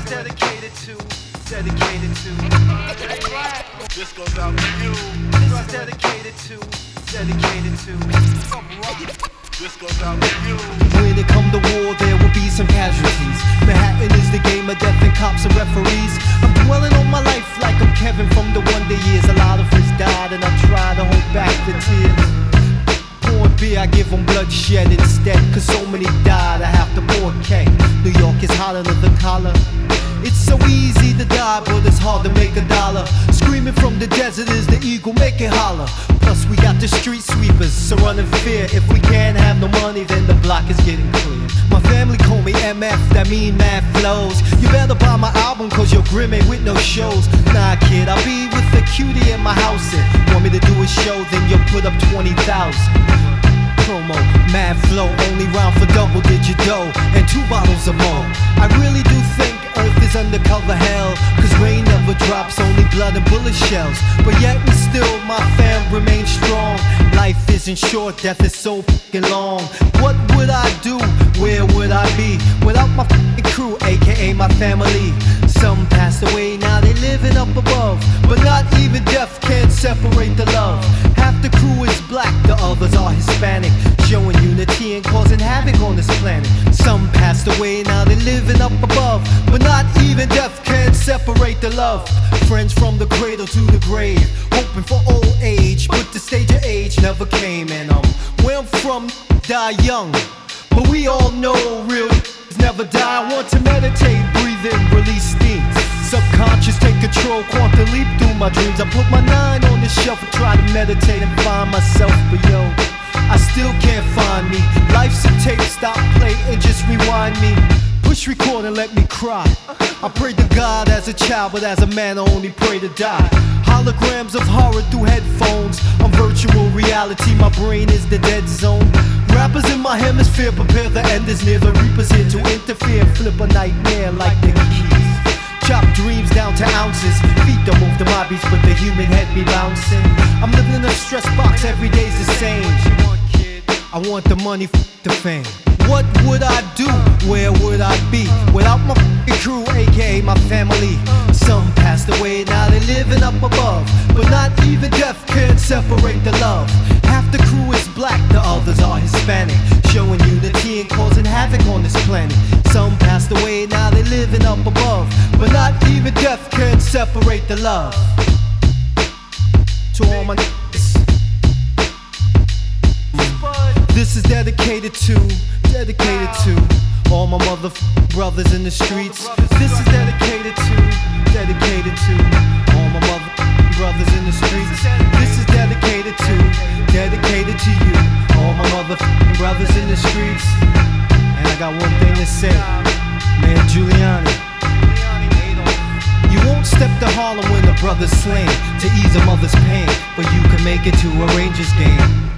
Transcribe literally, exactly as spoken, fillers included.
dedicated to, dedicated to. This goes out to you. This is dedicated to, dedicated to. This goes out to you. When it come to war, there will be some casualties. Manhattan is the game of death and cops and referees. I'm dwelling on my life like I'm Kevin from the Wonder Years. A lot of us died and I try to hold back the tears. Pouring beer, I give them bloodshed instead. Cause so many died, I have to pour a K. New York is hotter than the collar. It's so easy to die, but it's hard to make a dollar. Screaming from the desert is the eagle, make it holler. Plus we got the street sweepers, so run in fear. If we can't have no money, then the block is getting clear. My family call me M F, that mean mad flows. You better buy my album, cause you're grim ain't with no shows. Nah kid, I'll be with the cutie in my house. And want me to do a show, then you'll put up twenty thousand. Promo, mad flow, only round for double digit dough. And two bottles of more. I really do think Earth is undercover hell, cause rain never drops, only blood and bullet shells. But yet and still my fam remains strong. Life isn't short, death is so fucking long. What would I do, where would I be without my fucking crew, aka my family? Some passed away, now they living up above, but not even death can separate the love. Half the crew is black, the others are Hispanic, showing unity and causing havoc on this planet. Some passed away, now they living up above, but not even death can separate the love. Friends from the cradle to the grave, hoping for old age, but the stage of age never came. And um, where I'm from, die young, but we all know real never die. I want to meditate, breathe in, release steam. Subconscious take control, quantum leap through my dreams. I put my nine on the shelf and try to meditate and find myself, but yo, I still can't find me. Life's a tape, stop, play, and just rewind me. Push record and let me cry. I prayed to God as a child, but as a man I only pray to die. Holograms of horror through headphones. On virtual reality, my brain is the dead zone. Rappers in my hemisphere prepare, the end is near. The reapers here to interfere, flip a nightmare like the keys. Chop dreams down to ounces. Feet don't move to my beats, but the human head be bouncing. I'm living in a stress box, every day's the same. I want the money, f the fame. What would I do? Where would I be without my f***ing crew, aka my family? Some passed away, now they living up above, but not even death can separate the love. Half the crew is black, the others are Hispanic, showing unity and causing havoc on this planet. Some passed away, now they living up above, but not even death can separate the love. To all my n****s, this is dedicated to, dedicated to all my mother brothers in the streets. This is dedicated to, dedicated to all my mother brothers in the streets. This is dedicated to, dedicated to you, all my mother brothers in the streets. And I got one thing to say, man, Giuliani, you won't step to Harlem when the brother's slain to ease a mother's pain, but you can make it to a Rangers game.